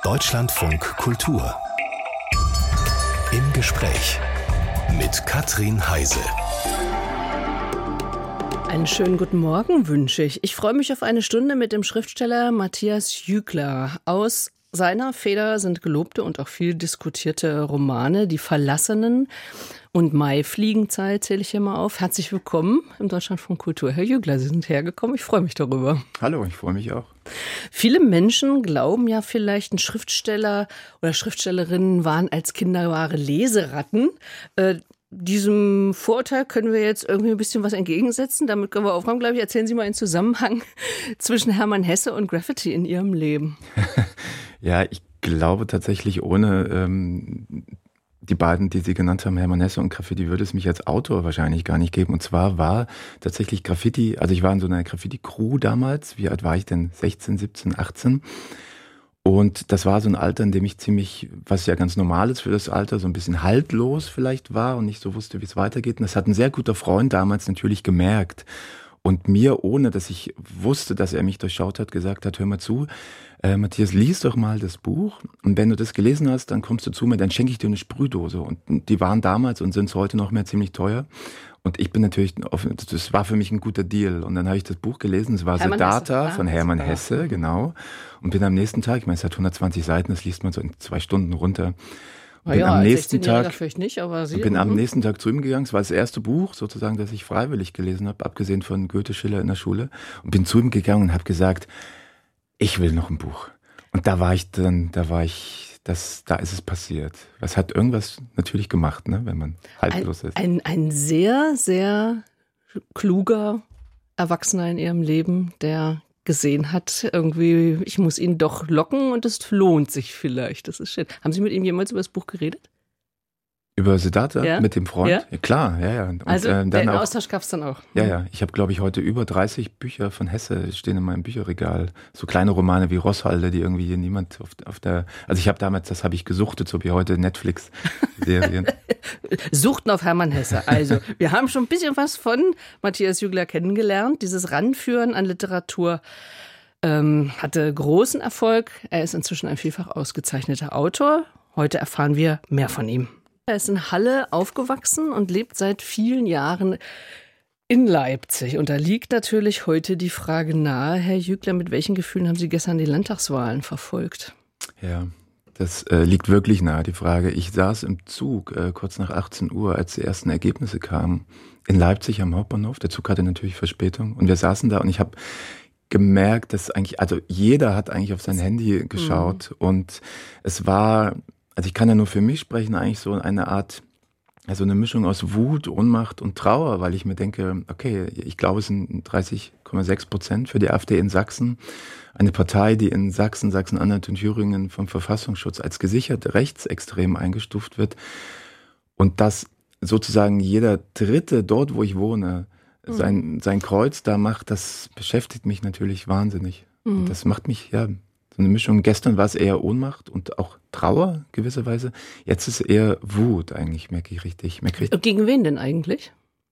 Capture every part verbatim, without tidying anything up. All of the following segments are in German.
Deutschlandfunk Kultur. Im Gespräch mit Katrin Heise. Einen schönen guten Morgen wünsche ich. Ich freue mich auf eine Stunde mit dem Schriftsteller Matthias Jügler. Aus seiner Feder sind gelobte und auch viel diskutierte Romane, Die Verlassenen und Maifliegenzeit zähle ich hier mal auf. Herzlich willkommen im Deutschlandfunk Kultur. Herr Jügler, Sie sind hergekommen. Ich freue mich darüber. Hallo, ich freue mich auch. Viele Menschen glauben ja vielleicht, ein Schriftsteller oder Schriftstellerinnen waren als Kinder wahre Leseratten. Äh, Diesem Vorurteil können wir jetzt irgendwie ein bisschen was entgegensetzen. Damit können wir aufräumen, glaube ich. Erzählen Sie mal einen Zusammenhang zwischen Hermann Hesse und Graffiti in Ihrem Leben. Ja, ich glaube tatsächlich, ohne ähm, die beiden, die Sie genannt haben, Hermann Hesse und Graffiti, würde es mich als Autor wahrscheinlich gar nicht geben. Und zwar war tatsächlich Graffiti, also ich war in so einer Graffiti-Crew damals. Wie alt war ich denn? sechzehn, siebzehn, achtzehn. Und das war so ein Alter, in dem ich ziemlich, was ja ganz normal ist für das Alter, so ein bisschen haltlos vielleicht war und nicht so wusste, wie es weitergeht. Und das hat ein sehr guter Freund damals natürlich gemerkt. Und mir, ohne dass ich wusste, dass er mich durchschaut hat, gesagt hat, hör mal zu, äh, Matthias, lies doch mal das Buch. Und wenn du das gelesen hast, dann kommst du zu mir, dann schenke ich dir eine Sprühdose. Und die waren damals und sind es heute noch mehr ziemlich teuer. Und ich bin natürlich, das war für mich ein guter Deal. Und dann habe ich das Buch gelesen, es war Hermann Siddhartha Hesse. von Hermann Ah, Hesse, genau. Und bin am nächsten Tag, ich meine, es hat hundertzwanzig Seiten, das liest man so in zwei Stunden runter. Und bin ja, am als nächsten sechzehnjähriger Tag, vielleicht nicht, aber Sie. bin am mhm. nächsten Tag zu ihm gegangen. Es war das erste Buch sozusagen, das ich freiwillig gelesen habe, abgesehen von Goethe, Schiller in der Schule. Und bin zu ihm gegangen und habe gesagt, ich will noch ein Buch. Und da war ich dann, da war ich... Das, da ist es passiert. Es hat irgendwas natürlich gemacht, ne, wenn man haltlos ein, ist. Ein, ein sehr, sehr kluger Erwachsener in Ihrem Leben, der gesehen hat, irgendwie, ich muss ihn doch locken und es lohnt sich vielleicht. Das ist schön. Haben Sie mit ihm jemals über das Buch geredet? Über Siddhartha Ja? mit dem Freund? Ja? Ja, klar, ja, ja. Und, Also äh, dann den auch, Austausch gab es dann auch. ja, ja. Ich habe, glaube ich, heute über dreißig Bücher von Hesse stehen in meinem Bücherregal. So kleine Romane wie Rosshalde, die irgendwie hier niemand auf, auf der... Also ich habe damals, das habe ich gesuchtet, so wie heute Netflix-Serien. Suchten auf Hermann Hesse. Also, wir haben schon ein bisschen was von Matthias Jügler kennengelernt. Dieses Ranführen an Literatur ähm, hatte großen Erfolg. Er ist inzwischen ein vielfach ausgezeichneter Autor. Heute erfahren wir mehr von ihm. Er ist in Halle aufgewachsen und lebt seit vielen Jahren in Leipzig. Und da liegt natürlich heute die Frage nahe, Herr Jügler, mit welchen Gefühlen haben Sie gestern die Landtagswahlen verfolgt? Ja, das äh, liegt wirklich nahe, die Frage. Ich saß im Zug äh, kurz nach achtzehn Uhr, als die ersten Ergebnisse kamen, in Leipzig am Hauptbahnhof. Der Zug hatte natürlich Verspätung. Und wir saßen da und ich habe gemerkt, dass eigentlich, also jeder hat eigentlich auf sein Handy geschaut. Mhm. Und es war... Also ich kann ja nur für mich sprechen, eigentlich so eine Art, also eine Mischung aus Wut, Ohnmacht und Trauer, weil ich mir denke, okay, ich glaube, es sind dreißig Komma sechs Prozent für die AfD in Sachsen. Eine Partei, die in Sachsen, Sachsen-Anhalt und Thüringen vom Verfassungsschutz als gesichert rechtsextrem eingestuft wird. Und dass sozusagen jeder Dritte dort, wo ich wohne, mhm. sein, sein Kreuz da macht, das beschäftigt mich natürlich wahnsinnig. Mhm. Und das macht mich, ja... So eine Mischung. Gestern war es eher Ohnmacht und auch Trauer gewisserweise. Jetzt ist es eher Wut eigentlich, merke ich richtig. Merke ich. Gegen wen denn eigentlich?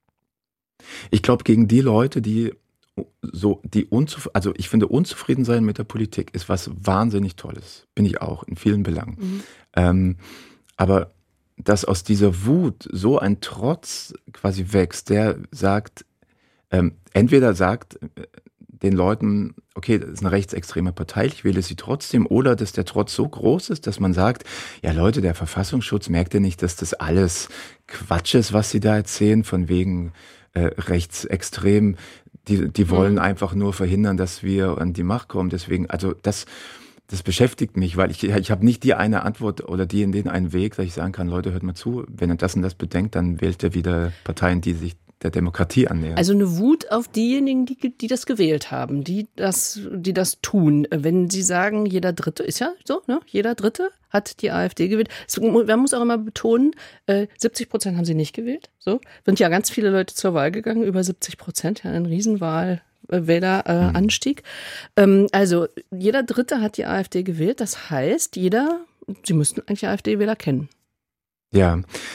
Ich glaube, gegen die Leute, die so, die unzufrieden, also ich finde, unzufrieden sein mit der Politik ist was wahnsinnig Tolles. Bin ich auch, in vielen Belangen. Mhm. Ähm, aber dass aus dieser Wut so ein Trotz quasi wächst, der sagt, ähm, entweder sagt, den Leuten, okay, das ist eine rechtsextreme Partei, ich wähle sie trotzdem, oder dass der Trotz so groß ist, dass man sagt, ja Leute, der Verfassungsschutz merkt ja nicht, dass das alles Quatsch ist, was sie da erzählen, von wegen äh, rechtsextrem, die, die wollen mhm. einfach nur verhindern, dass wir an die Macht kommen, deswegen, also das, das beschäftigt mich, weil ich, ich habe nicht die eine Antwort oder die in den einen Weg, dass ich sagen kann, Leute, hört mal zu, wenn ihr das und das bedenkt, dann wählt ihr wieder Parteien, die sich der Demokratie annähern. Also eine Wut auf diejenigen, die, die das gewählt haben, die das, die das tun. Wenn Sie sagen, jeder Dritte, ist ja so, ne? Jeder Dritte hat die AfD gewählt. Man muss auch immer betonen, äh, siebzig Prozent haben sie nicht gewählt. So sind ja ganz viele Leute zur Wahl gegangen, über siebzig Prozent, ja, ein Riesenwahl. Wähleranstieg. Äh, mhm. ähm, also jeder Dritte hat die AfD gewählt. Das heißt, jeder, Sie müssten eigentlich AfD-Wähler kennen. Ja,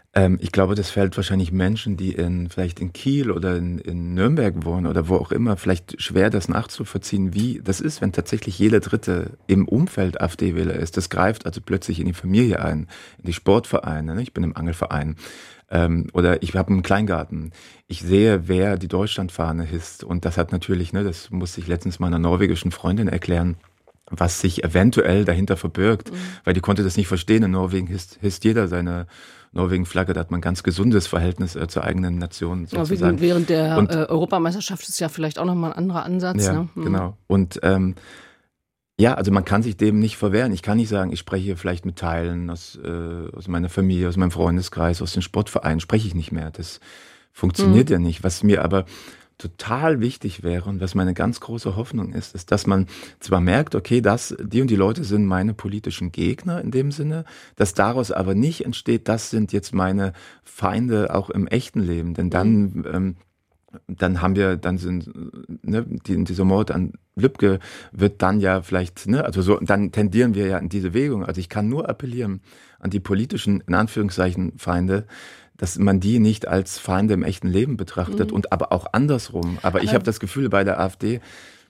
Ähm, ich glaube, das fällt wahrscheinlich Menschen, die in, vielleicht in Kiel oder in, in Nürnberg wohnen oder wo auch immer, vielleicht schwer, das nachzuvollziehen, wie das ist, wenn tatsächlich jeder Dritte im Umfeld AfD-Wähler ist. Das greift also plötzlich in die Familie ein, in die Sportvereine. Ne? Ich bin im Angelverein. Ähm, oder ich habe einen Kleingarten. Ich sehe, wer die Deutschlandfahne hisst. Und das hat natürlich, ne, das musste ich letztens meiner norwegischen Freundin erklären, was sich eventuell dahinter verbirgt. Mhm. Weil die konnte das nicht verstehen. In Norwegen hisst, hisst jeder seine Norwegen-Flagge, da hat man ein ganz gesundes Verhältnis äh, zur eigenen Nation sozusagen. Ja, während der und, äh, Europameisterschaft ist ja vielleicht auch nochmal ein anderer Ansatz. Ja, ne? mhm. genau. Und ähm, ja, also man kann sich dem nicht verwehren. Ich kann nicht sagen, ich spreche hier vielleicht mit Teilen aus, äh, aus meiner Familie, aus meinem Freundeskreis, aus den Sportvereinen, spreche ich nicht mehr. Das funktioniert mhm. ja nicht. Was mir aber total wichtig wäre und was meine ganz große Hoffnung ist, ist, dass man zwar merkt, okay, das, die und die Leute sind meine politischen Gegner in dem Sinne, dass daraus aber nicht entsteht, das sind jetzt meine Feinde auch im echten Leben, denn dann, mhm. ähm, dann haben wir, dann sind, ne, die, dieser Mord an Lübcke wird dann ja vielleicht, ne, also so, dann tendieren wir ja in diese Bewegung. Also ich kann nur appellieren an die politischen, in Anführungszeichen, Feinde, dass man die nicht als Feinde im echten Leben betrachtet mhm. und aber auch andersrum. Aber ich habe das Gefühl bei der AfD,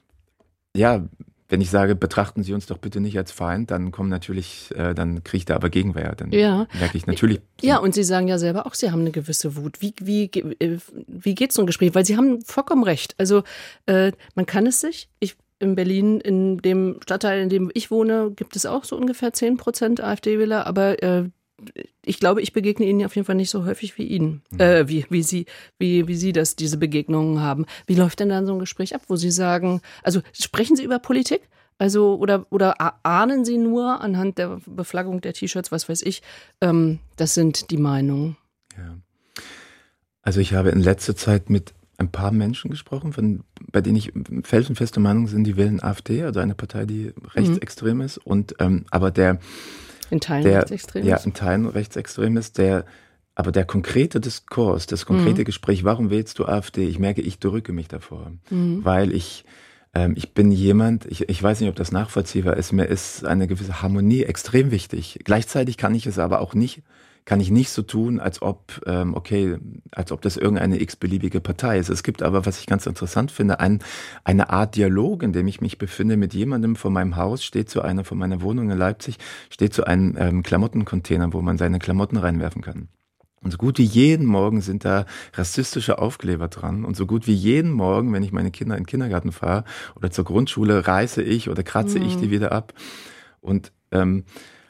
ja, wenn ich sage, betrachten Sie uns doch bitte nicht als Feind, dann kommen natürlich, äh, dann kriege ich da aber Gegenwehr. Dann ja. merke ich natürlich. Ja, und Sie sagen ja selber auch, Sie haben eine gewisse Wut. Wie, wie, wie geht so ein Gespräch? Weil Sie haben vollkommen recht. Also äh, man kann es sich, ich in Berlin, in dem Stadtteil, in dem ich wohne, gibt es auch so ungefähr zehn Prozent AfD-Wähler, aber äh, ich glaube, ich begegne Ihnen auf jeden Fall nicht so häufig wie Ihnen, mhm. äh, wie, wie Sie, wie, wie Sie das, diese Begegnungen haben. Wie läuft denn dann so ein Gespräch ab, wo Sie sagen, also sprechen Sie über Politik? Also, oder, oder ahnen Sie nur anhand der Beflaggung der T-Shirts, was weiß ich, ähm, das sind die Meinungen? Ja. Also ich habe in letzter Zeit mit ein paar Menschen gesprochen, von, bei denen ich felsenfeste Meinung sind, die wählen AfD, also eine Partei, die rechtsextrem mhm. ist. Und, ähm, aber der In Teilen der, rechtsextrem ja, ist? in Teilen rechtsextrem ist, der, aber der konkrete Diskurs, das konkrete mhm. Gespräch, warum wählst du AfD? Ich merke, ich drücke mich davor, mhm. weil ich, ähm, ich bin jemand, ich, ich weiß nicht, ob das nachvollziehbar ist, mir ist eine gewisse Harmonie extrem wichtig. Gleichzeitig kann ich es aber auch nicht, kann ich nicht so tun, als ob, ähm, okay, als ob das irgendeine x-beliebige Partei ist. Es gibt aber, was ich ganz interessant finde, ein, eine Art Dialog, in dem ich mich befinde mit jemandem vor meinem Haus, steht zu einer, vor meiner Wohnung in Leipzig, steht zu einem ähm, Klamottencontainer, wo man seine Klamotten reinwerfen kann. Und so gut wie jeden Morgen sind da rassistische Aufkleber dran. Und so gut wie jeden Morgen, wenn ich meine Kinder in den Kindergarten fahre oder zur Grundschule, reiße ich oder kratze mhm. ich die wieder ab. Und ähm,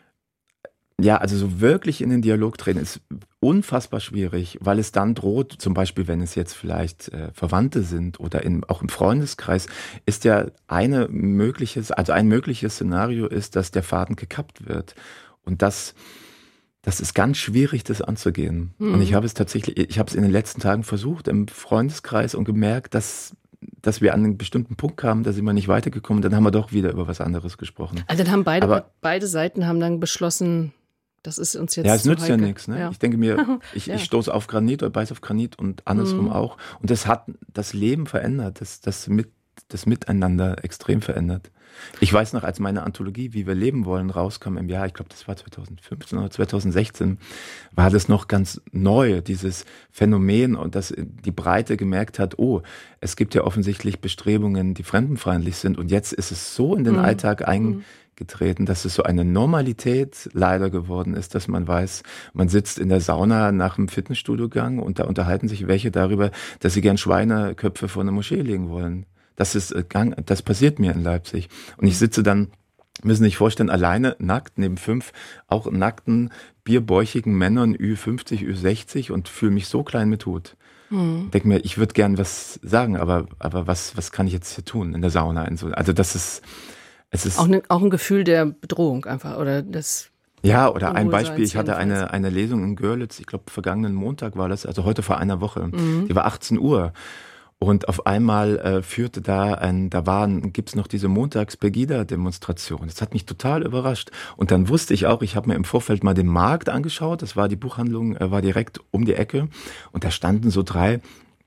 ja, also so wirklich in den Dialog treten ist unfassbar schwierig, weil es dann droht, zum Beispiel, wenn es jetzt vielleicht äh, Verwandte sind oder in, auch im Freundeskreis, ist ja eine mögliches, also ein mögliches Szenario ist, dass der Faden gekappt wird. Und das, das ist ganz schwierig, das anzugehen. Mhm. Und ich habe es tatsächlich, ich habe es in den letzten Tagen versucht im Freundeskreis und gemerkt, dass dass wir an einen bestimmten Punkt kamen, da sind wir nicht weitergekommen, dann haben wir doch wieder über was anderes gesprochen. Also dann haben beide, Aber, beide Seiten haben dann beschlossen, das ist uns jetzt ja, es zu nützt heikel. ja nichts. Ne? Ja. Ich denke mir, ich, ja. ich stoße auf Granit oder beiß auf Granit und andersrum mhm. auch. Und das hat das Leben verändert, das, das, mit, das Miteinander extrem verändert. Ich weiß noch, als meine Anthologie Wie wir leben wollen rauskam im Jahr, ich glaube, das war zweitausendfünfzehn oder zweitausendsechzehn, war das noch ganz neu, dieses Phänomen, und dass die Breite gemerkt hat, oh, es gibt ja offensichtlich Bestrebungen, die fremdenfeindlich sind, und jetzt ist es so in den mhm. Alltag eingetreten, dass es so eine Normalität leider geworden ist, dass man weiß, man sitzt in der Sauna nach einem Fitnessstudio-Gang und da unterhalten sich welche darüber, dass sie gern Schweineköpfe vor eine Moschee legen wollen. Das ist Gang, das passiert mir in Leipzig. Und ich sitze dann, müssen Sie sich vorstellen, alleine, nackt, neben fünf auch nackten, bierbäuchigen Männern, Ü fünfzig, Ü sechzig, und fühle mich so klein mit Hut. Mhm. Denke mir, ich würde gern was sagen, aber, aber was, was kann ich jetzt hier tun in der Sauna? Also das ist, es ist. Auch, ne, auch ein Gefühl der Bedrohung einfach, oder das. Ja, oder ein Beispiel, ich hatte eine, eine Lesung in Görlitz, ich glaube vergangenen Montag war das, also heute vor einer Woche, mhm. die war achtzehn Uhr. Und auf einmal äh, führte da ein, da waren, gibt's noch diese Montags-Pegida-Demonstration. Das hat mich total überrascht. Und dann wusste ich auch, ich habe mir im Vorfeld mal den Markt angeschaut. Das war die Buchhandlung, äh, war direkt um die Ecke. Und da standen so drei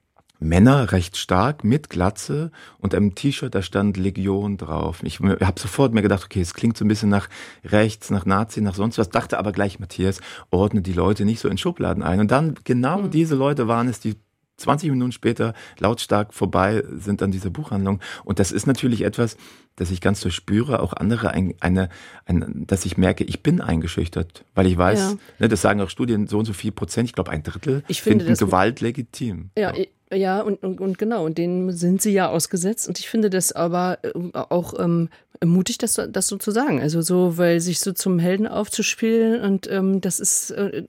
Männer, recht stark, mit Glatze und einem T-Shirt, da stand Legion drauf. Ich habe sofort mir gedacht, okay, es klingt so ein bisschen nach rechts, nach Nazi, nach sonst was, dachte aber gleich, Matthias, ordne die Leute nicht so in Schubladen ein. Und dann, genau mhm. diese Leute waren es, die zwanzig Minuten später lautstark vorbei sind an dieser Buchhandlung. Und das ist natürlich etwas, das ich ganz so spüre, auch andere, ein, eine, ein, dass ich merke, ich bin eingeschüchtert, weil ich weiß, ja. ne, das sagen auch Studien, so und so viel Prozent, ich glaube ein Drittel, ich finde finden Gewalt legitim. Ja, ja. Ja, und, und, und genau, und denen sind sie ja ausgesetzt. Und ich finde das aber auch ähm, mutig, das, das so zu sagen. Also so, weil sich so zum Helden aufzuspielen und ähm, das ist, äh,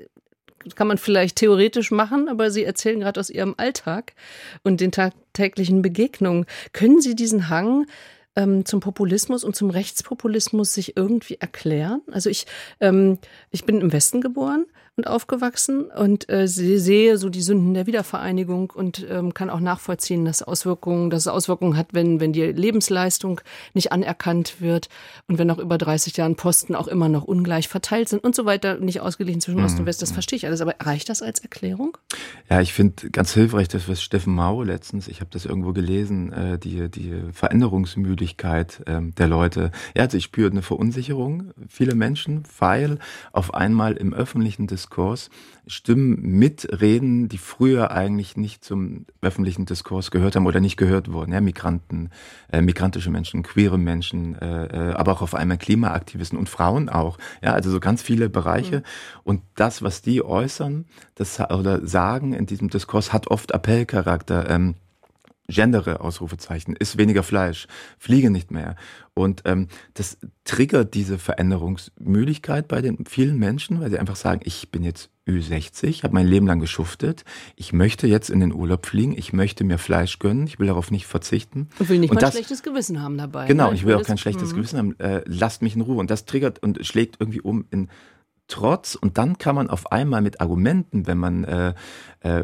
kann man vielleicht theoretisch machen, aber Sie erzählen gerade aus Ihrem Alltag und den tagtäglichen Begegnungen. Können Sie diesen Hang ähm, zum Populismus und zum Rechtspopulismus sich irgendwie erklären? Also ich, ähm, ich bin im Westen geboren und aufgewachsen und äh, sehe so die Sünden der Wiedervereinigung und ähm, kann auch nachvollziehen, dass Auswirkungen, dass es Auswirkungen hat, wenn wenn die Lebensleistung nicht anerkannt wird und wenn nach über dreißig Jahren Posten auch immer noch ungleich verteilt sind und so weiter, nicht ausgeglichen zwischen Ost und West. Das verstehe ich alles. Aber reicht das als Erklärung? Ja, ich finde ganz hilfreich, das was Steffen Mau letztens, ich habe das irgendwo gelesen, äh, die die Veränderungsmüdigkeit äh, der Leute. Ja, also ich spüre eine Verunsicherung, viele Menschen, weil auf einmal im öffentlichen Diskurs Stimmen mitreden, die früher eigentlich nicht zum öffentlichen Diskurs gehört haben oder nicht gehört wurden. Ja, Migranten, äh, migrantische Menschen, queere Menschen, äh, aber auch auf einmal Klimaaktivisten und Frauen auch. Ja, also so ganz viele Bereiche. Mhm. Und das, was die äußern, das oder sagen in diesem Diskurs, hat oft Appellcharakter. Ähm, Gendere, Ausrufezeichen, isst weniger Fleisch, fliege nicht mehr. Und ähm, das triggert diese Veränderungsmüdigkeit bei den vielen Menschen, weil sie einfach sagen, ich bin jetzt Ü sechzig, habe mein Leben lang geschuftet, ich möchte jetzt in den Urlaub fliegen, ich möchte mir Fleisch gönnen, ich will darauf nicht verzichten. Und will nicht und mal das, ein schlechtes Gewissen haben dabei. Genau, ne? ich will auch kein schlechtes mh. Gewissen haben, äh, lasst mich in Ruhe. Und das triggert und schlägt irgendwie um in Trotz, und dann kann man auf einmal mit Argumenten, wenn man äh, äh,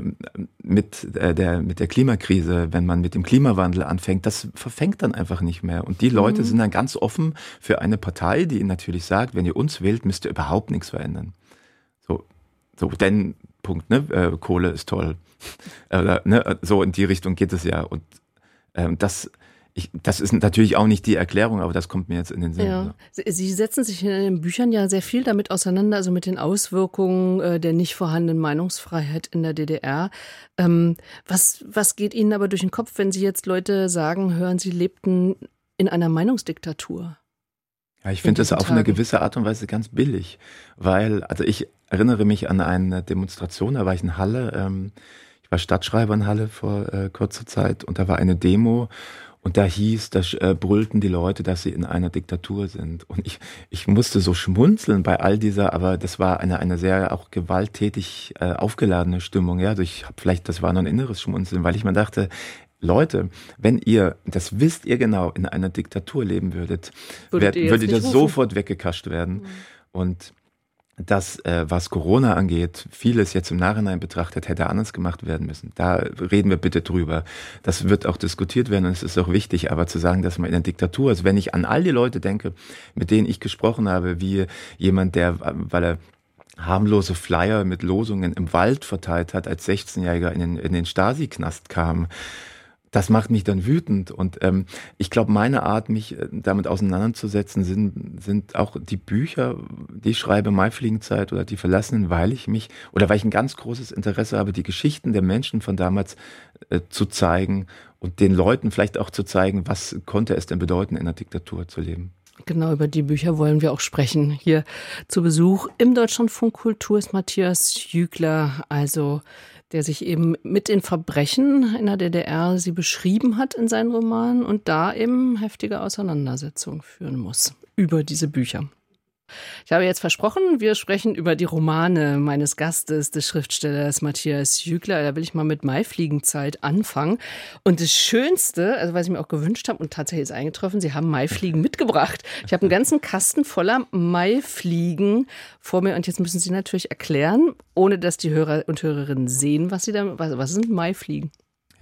mit, äh, der, mit der Klimakrise, wenn man mit dem Klimawandel anfängt, das verfängt dann einfach nicht mehr. Und die Leute mhm. sind dann ganz offen für eine Partei, die ihnen natürlich sagt, wenn ihr uns wählt, müsst ihr überhaupt nichts verändern. So, so denn, Punkt, ne? Äh, Kohle ist toll. Oder, ne? So in die Richtung geht es ja. Und äh, das Ich, das ist natürlich auch nicht die Erklärung, aber das kommt mir jetzt in den Sinn. Ja. Sie setzen sich in den Büchern ja sehr viel damit auseinander, also mit den Auswirkungen äh, der nicht vorhandenen Meinungsfreiheit in der D D R. Ähm, was, was geht Ihnen aber durch den Kopf, wenn Sie jetzt Leute sagen, hören, Sie lebten in einer Meinungsdiktatur? Ja, ich finde das auf eine gewisse Art und Weise ganz billig, weil, also ich erinnere mich an eine Demonstration, da war ich in Halle, ähm, ich war Stadtschreiber in Halle vor äh, kurzer Zeit und da war eine Demo. Und da hieß, da äh, brüllten die Leute, dass sie in einer Diktatur sind. Und ich, ich musste so schmunzeln bei all dieser, aber das war eine, eine sehr auch gewalttätig äh, aufgeladene Stimmung. Ja, also ich habe vielleicht, das war nur ein inneres Schmunzeln, weil ich mir dachte, Leute, wenn ihr, das wisst ihr genau, in einer Diktatur leben würdet, würdet ihr, würdet ihr sofort weggekascht werden. Mhm. Und das, äh, was Corona angeht, vieles jetzt im Nachhinein betrachtet, hätte anders gemacht werden müssen. Da reden wir bitte drüber. Das wird auch diskutiert werden und es ist auch wichtig, aber zu sagen, dass man in einer Diktatur ist, wenn ich an all die Leute denke, mit denen ich gesprochen habe, wie jemand, der, weil er harmlose Flyer mit Losungen im Wald verteilt hat, als sechzehnjähriger in den, in den Stasi-Knast kam, das macht mich dann wütend und ähm, ich glaube, meine Art, mich damit auseinanderzusetzen, sind sind auch die Bücher, die ich schreibe, Maifliegenzeit oder Die Verlassenen, weil ich mich, oder weil ich ein ganz großes Interesse habe, die Geschichten der Menschen von damals äh, zu zeigen und den Leuten vielleicht auch zu zeigen, was konnte es denn bedeuten, in einer Diktatur zu leben. Genau, über die Bücher wollen wir auch sprechen. Hier zu Besuch im Deutschlandfunk Kultur ist Matthias Jügler, also der sich eben mit den Verbrechen in der D D R sie beschrieben hat in seinen Romanen und da eben heftige Auseinandersetzungen führen muss über diese Bücher. Ich habe jetzt versprochen, wir sprechen über die Romane meines Gastes, des Schriftstellers Matthias Jügler. Da will ich mal mit Maifliegenzeit anfangen. Und das Schönste, also was ich mir auch gewünscht habe und tatsächlich ist eingetroffen, Sie haben Maifliegen mitgebracht. Ich habe einen ganzen Kasten voller Maifliegen vor mir und jetzt müssen Sie natürlich erklären, ohne dass die Hörer und Hörerinnen sehen, was Sie da, was, was sind Maifliegen?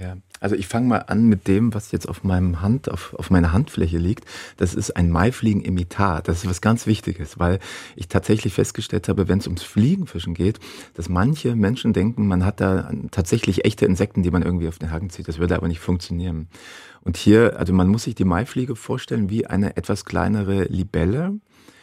Ja, also ich fange mal an mit dem, was jetzt auf meinem Hand, auf, auf meiner Handfläche liegt. Das ist ein Maifliegenimitat. Das ist was ganz Wichtiges, weil ich tatsächlich festgestellt habe, wenn es ums Fliegenfischen geht, dass manche Menschen denken, man hat da tatsächlich echte Insekten, die man irgendwie auf den Haken zieht. Das würde aber nicht funktionieren. Und hier, also man muss sich die Maifliege vorstellen wie eine etwas kleinere Libelle.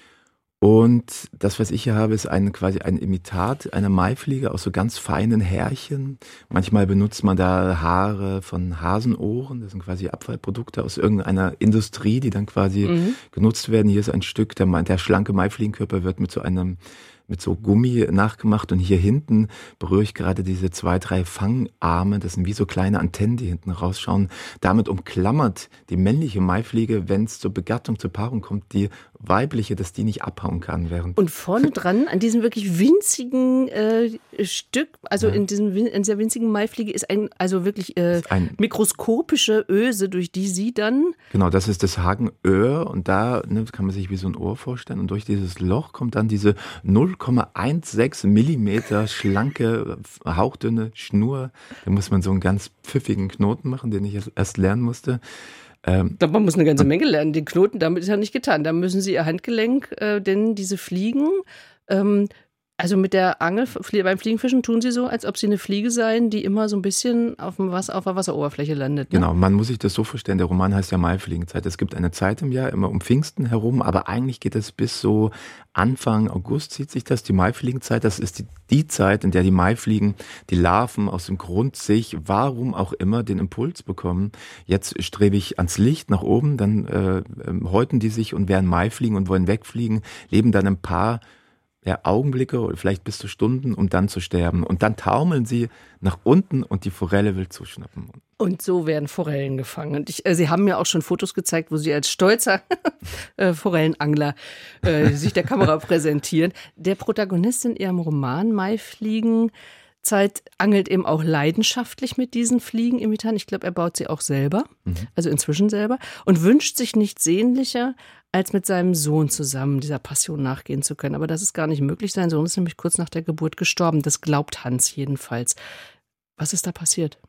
Und das, was ich hier habe, ist ein, quasi ein Imitat einer Maifliege aus so ganz feinen Härchen. Manchmal benutzt man da Haare von Hasenohren. Das sind quasi Abfallprodukte aus irgendeiner Industrie, die dann quasi mhm. genutzt werden. Hier ist ein Stück, der, der schlanke Maifliegenkörper wird mit so einem mit so Gummi nachgemacht und hier hinten berühre ich gerade diese zwei, drei Fangarme, das sind wie so kleine Antennen, die hinten rausschauen. Damit umklammert die männliche Maifliege, wenn es zur Begattung, zur Paarung kommt, die weibliche, dass die nicht abhauen kann. Während und vorne dran, an diesem wirklich winzigen äh, Stück, also ja. in diesem in dieser winzigen Maifliege ist ein, also wirklich äh, ein, mikroskopische Öse, durch die sie dann... Genau, das ist das Hakenöhr und da ne, kann man sich wie so ein Ohr vorstellen und durch dieses Loch kommt dann diese null Komma sechzehn Millimeter schlanke, hauchdünne Schnur. Da muss man so einen ganz pfiffigen Knoten machen, den ich erst lernen musste. Ähm, ich glaube, man muss eine ganze Menge lernen. Den Knoten, damit ist ja nicht getan. Da müssen Sie Ihr Handgelenk, äh, denn diese Fliegen, ähm, also mit der Angel beim Fliegenfischen tun Sie so, als ob Sie eine Fliege seien, die immer so ein bisschen auf, dem Wasser, auf der Wasseroberfläche landet. Ne? Genau, man muss sich das so vorstellen, der Roman heißt ja Maifliegenzeit. Es gibt eine Zeit im Jahr, immer um Pfingsten herum, aber eigentlich geht es bis so Anfang August zieht sich das, die Maifliegenzeit. Das ist die, die Zeit, in der die Maifliegen, die Larven aus dem Grund sich, warum auch immer, den Impuls bekommen. Jetzt strebe ich ans Licht nach oben, dann äh, häuten die sich und werden Maifliegen und wollen wegfliegen, leben dann ein paar ja, Augenblicke oder vielleicht bis zu Stunden, um dann zu sterben. Und dann taumeln sie nach unten und die Forelle will zuschnappen. Und so werden Forellen gefangen. Und ich, äh, Sie haben mir auch schon Fotos gezeigt, wo Sie als stolzer äh, Forellenangler äh, sich der Kamera präsentieren. Der Protagonist in Ihrem Roman Maifliegenzeit angelt eben auch leidenschaftlich mit diesen Fliegenimitaten. Ich glaube, er baut sie auch selber, mhm. also inzwischen selber, und wünscht sich nichts sehnlicher, als mit seinem Sohn zusammen dieser Passion nachgehen zu können. Aber das ist gar nicht möglich. Sein Sohn ist nämlich kurz nach der Geburt gestorben. Das glaubt Hans jedenfalls. Was ist da passiert?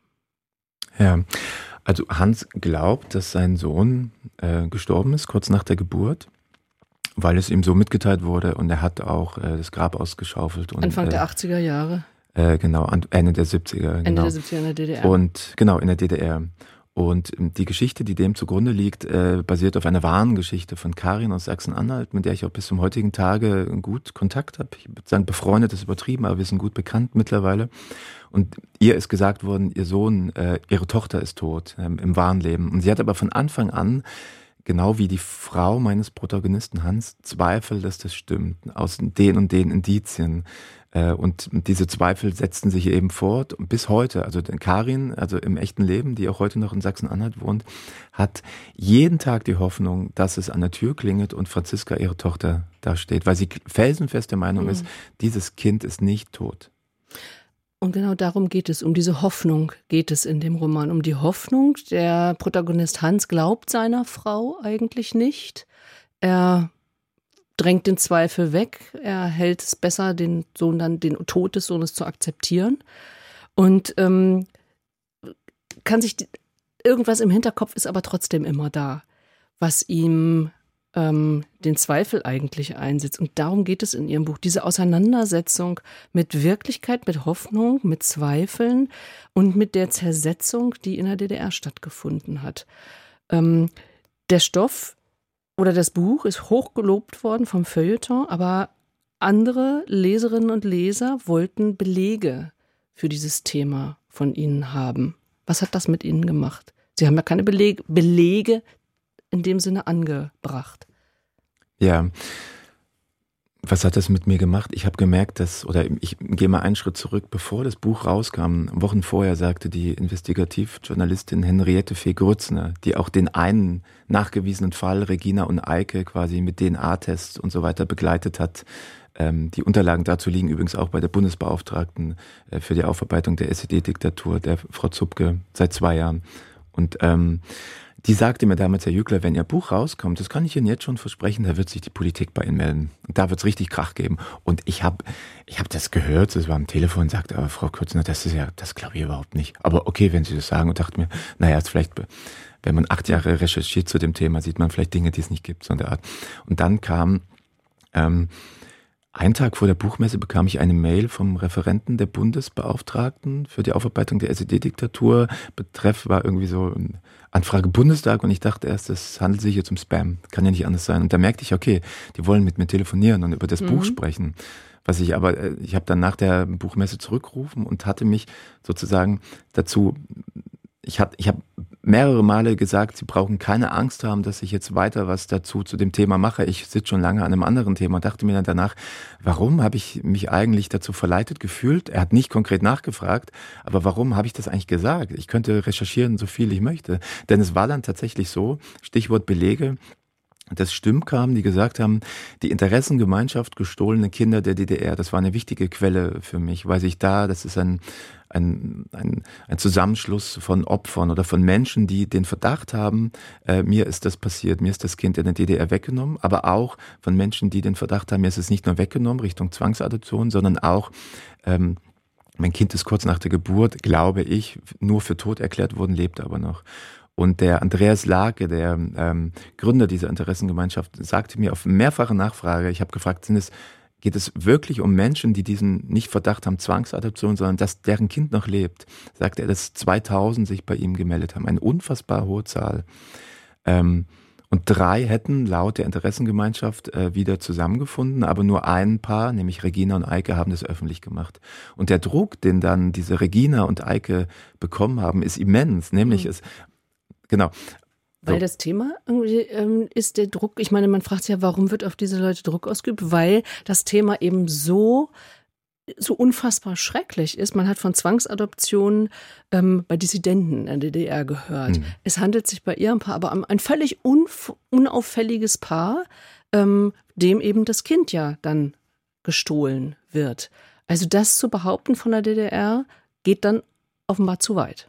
Ja, also Hans glaubt, dass sein Sohn äh, gestorben ist, kurz nach der Geburt, weil es ihm so mitgeteilt wurde und er hat auch äh, das Grab ausgeschaufelt. Und, Anfang äh, der achtziger Jahre? Äh, genau, Ende der siebziger. Ende genau. der siebziger in der D D R. Und genau, in der D D R. Und die Geschichte, die dem zugrunde liegt, äh, basiert auf einer wahren Geschichte von Karin aus Sachsen-Anhalt, mit der ich auch bis zum heutigen Tage gut Kontakt habe. Ich würde sagen, befreundet ist übertrieben, aber wir sind gut bekannt mittlerweile. Und ihr ist gesagt worden, ihr Sohn, äh, ihre Tochter ist tot ähm, im wahren Leben. Und sie hat aber von Anfang an, genau wie die Frau meines Protagonisten Hans, Zweifel, dass das stimmt, aus den und den Indizien. Und diese Zweifel setzten sich eben fort bis heute. Also Karin, also im echten Leben, die auch heute noch in Sachsen-Anhalt wohnt, hat jeden Tag die Hoffnung, dass es an der Tür klingelt und Franziska, ihre Tochter, da steht, weil sie felsenfest der Meinung mhm. ist, dieses Kind ist nicht tot. Und genau darum geht es, um diese Hoffnung geht es in dem Roman, um die Hoffnung. Der Protagonist Hans glaubt seiner Frau eigentlich nicht. Er drängt den Zweifel weg. Er hält es besser, den Sohn dann, den Tod des Sohnes zu akzeptieren. Und ähm, kann sich, irgendwas im Hinterkopf ist aber trotzdem immer da, was ihm ähm, den Zweifel eigentlich einsetzt. Und darum geht es in Ihrem Buch. Diese Auseinandersetzung mit Wirklichkeit, mit Hoffnung, mit Zweifeln und mit der Zersetzung, die in der D D R stattgefunden hat. Ähm, der Stoff oder das Buch ist hoch gelobt worden vom Feuilleton, aber andere Leserinnen und Leser wollten Belege für dieses Thema von Ihnen haben. Was hat das mit Ihnen gemacht? Sie haben ja keine Belege, Belege in dem Sinne angebracht. Ja, was hat das mit mir gemacht? Ich habe gemerkt, dass, oder ich gehe mal einen Schritt zurück, bevor das Buch rauskam, Wochen vorher sagte die Investigativjournalistin Henriette Fee-Grützner, die auch den einen nachgewiesenen Fall Regina und Eike quasi mit D N A-Tests und so weiter begleitet hat. Ähm, die Unterlagen dazu liegen übrigens auch bei der Bundesbeauftragten äh, für die Aufarbeitung der S E D-Diktatur, der Frau Zupke, seit zwei Jahren. Und ähm, Die sagte mir damals, Herr Jügler, wenn Ihr Buch rauskommt, das kann ich Ihnen jetzt schon versprechen, da wird sich die Politik bei Ihnen melden. Und da wird es richtig Krach geben. Und ich habe ich hab das gehört, das war am Telefon, sagte aber Frau Kürzner, das ist ja, das glaube ich überhaupt nicht. Aber okay, wenn Sie das sagen, und dachte mir, naja, jetzt vielleicht, wenn man acht Jahre recherchiert zu dem Thema, sieht man vielleicht Dinge, die es nicht gibt, so in der Art. Und dann kam, ähm, einen Tag vor der Buchmesse bekam ich eine Mail vom Referenten der Bundesbeauftragten für die Aufarbeitung der S E D-Diktatur. Betreff war irgendwie so Anfrage Bundestag und ich dachte erst, es handelt sich jetzt um Spam. Kann ja nicht anders sein. Und da merkte ich, okay, die wollen mit mir telefonieren und über das mhm. Buch sprechen. Was ich aber, ich habe dann nach der Buchmesse zurückgerufen und hatte mich sozusagen dazu, ich habe ich hab mehrere Male gesagt, Sie brauchen keine Angst haben, dass ich jetzt weiter was dazu zu dem Thema mache. Ich sitze schon lange an einem anderen Thema und dachte mir dann danach, warum habe ich mich eigentlich dazu verleitet gefühlt? Er hat nicht konkret nachgefragt, aber warum habe ich das eigentlich gesagt? Ich könnte recherchieren, so viel ich möchte. Denn es war dann tatsächlich so, Stichwort Belege, dass Stimmen kamen, die gesagt haben, die Interessengemeinschaft gestohlene Kinder der D D R, das war eine wichtige Quelle für mich, weil sich da, das ist ein, ein, ein, ein Zusammenschluss von Opfern oder von Menschen, die den Verdacht haben, äh, mir ist das passiert, mir ist das Kind in der D D R weggenommen, aber auch von Menschen, die den Verdacht haben, mir ist es nicht nur weggenommen Richtung Zwangsadoption, sondern auch ähm, mein Kind ist kurz nach der Geburt, glaube ich, nur für tot erklärt worden, lebt aber noch. Und der Andreas Lake, der ähm, Gründer dieser Interessengemeinschaft, sagte mir auf mehrfache Nachfrage, ich habe gefragt, sind es, geht es wirklich um Menschen, die diesen nicht Verdacht haben, Zwangsadoption, sondern dass deren Kind noch lebt? Sagte er, dass zweitausend sich bei ihm gemeldet haben. Eine unfassbar hohe Zahl. Ähm, und drei hätten laut der Interessengemeinschaft äh, wieder zusammengefunden, aber nur ein Paar, nämlich Regina und Eike, haben das öffentlich gemacht. Und der Druck, den dann diese Regina und Eike bekommen haben, ist immens. Nämlich mhm. es Genau. Weil so. das Thema irgendwie ähm, ist der Druck, ich meine, man fragt sich ja, warum wird auf diese Leute Druck ausgeübt? Weil das Thema eben so, so unfassbar schrecklich ist. Man hat von Zwangsadoptionen ähm, bei Dissidenten in der D D R gehört. Mhm. Es handelt sich bei ihrem Paar aber um ein völlig unf- unauffälliges Paar, ähm, dem eben das Kind ja dann gestohlen wird. Also das zu behaupten von der D D R geht dann offenbar zu weit.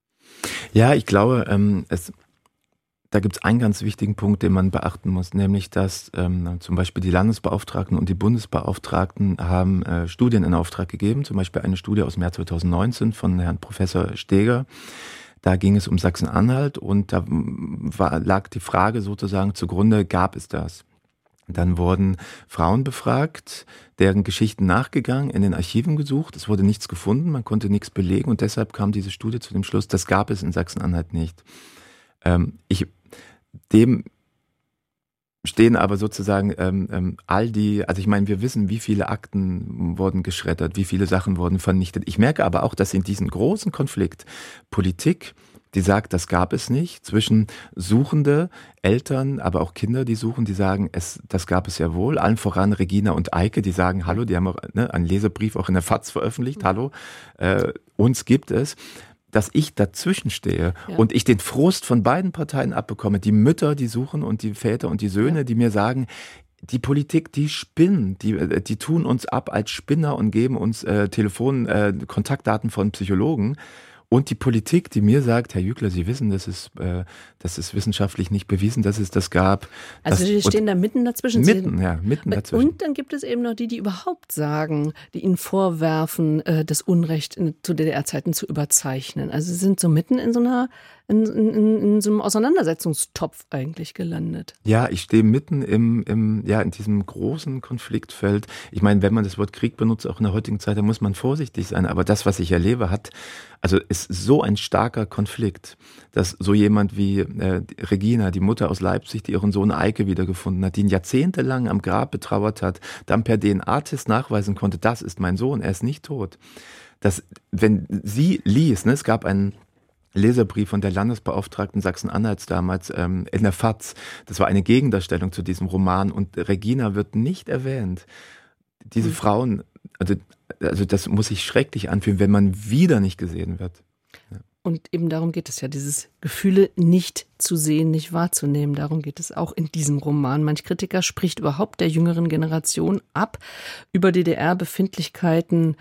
Ja, ich glaube, ähm, es, da gibt es einen ganz wichtigen Punkt, den man beachten muss, nämlich dass ähm, zum Beispiel die Landesbeauftragten und die Bundesbeauftragten haben äh, Studien in Auftrag gegeben, zum Beispiel eine Studie aus dem Jahr zwanzig neunzehn von Herrn Professor Steger. Da ging es um Sachsen-Anhalt und da war, lag die Frage sozusagen zugrunde, gab es das? Dann wurden Frauen befragt, deren Geschichten nachgegangen, in den Archiven gesucht. Es wurde nichts gefunden, man konnte nichts belegen und deshalb kam diese Studie zu dem Schluss, das gab es in Sachsen-Anhalt nicht. Ähm, ich, dem stehen aber sozusagen ähm, ähm, all die, also ich meine, wir wissen, wie viele Akten wurden geschreddert, wie viele Sachen wurden vernichtet. Ich merke aber auch, dass in diesem großen Konflikt Politik, die sagt, das gab es nicht, zwischen Suchende, Eltern, aber auch Kinder, die suchen, die sagen, es, das gab es ja wohl. Allen voran Regina und Eike, die sagen, hallo, die haben auch, ne, einen Leserbrief auch in der F A Z veröffentlicht, mhm. hallo, äh, uns gibt es. Dass ich dazwischen stehe ja. und ich den Frust von beiden Parteien abbekomme, die Mütter, die suchen und die Väter und die Söhne, ja. die mir sagen, die Politik, die spinnen, die, die tun uns ab als Spinner und geben uns äh, Telefon, äh, Kontaktdaten von Psychologen. Und die Politik, die mir sagt, Herr Jügler, Sie wissen, das ist, äh, das ist wissenschaftlich nicht bewiesen, dass es das gab. Also das, Sie stehen da mitten dazwischen. Mitten, ja, mitten dazwischen. Und dann gibt es eben noch die, die überhaupt sagen, die Ihnen vorwerfen, äh, das Unrecht in, zu D D R-Zeiten zu überzeichnen. Also Sie sind so mitten in so einer, in, in, in so einem Auseinandersetzungstopf eigentlich gelandet. Ja, ich stehe mitten im, im, ja, in diesem großen Konfliktfeld. Ich meine, wenn man das Wort Krieg benutzt, auch in der heutigen Zeit, da muss man vorsichtig sein. Aber das, was ich erlebe, hat, also ist so ein starker Konflikt, dass so jemand wie äh, Regina, die Mutter aus Leipzig, die ihren Sohn Eike wiedergefunden hat, die ihn jahrzehntelang am Grab betrauert hat, dann per D N A-Test nachweisen konnte, das ist mein Sohn, er ist nicht tot. Dass, wenn sie liest, ne, es gab einen Leserbrief von der Landesbeauftragten Sachsen-Anhalts damals ähm, in der F A Z, das war eine Gegendarstellung zu diesem Roman und Regina wird nicht erwähnt. Diese mhm. Frauen, also, also das muss sich schrecklich anfühlen, wenn man wieder nicht gesehen wird. Ja. Und eben darum geht es ja, dieses Gefühle nicht zu sehen, nicht wahrzunehmen. Darum geht es auch in diesem Roman. Manch Kritiker spricht überhaupt der jüngeren Generation ab, über D D R-Befindlichkeiten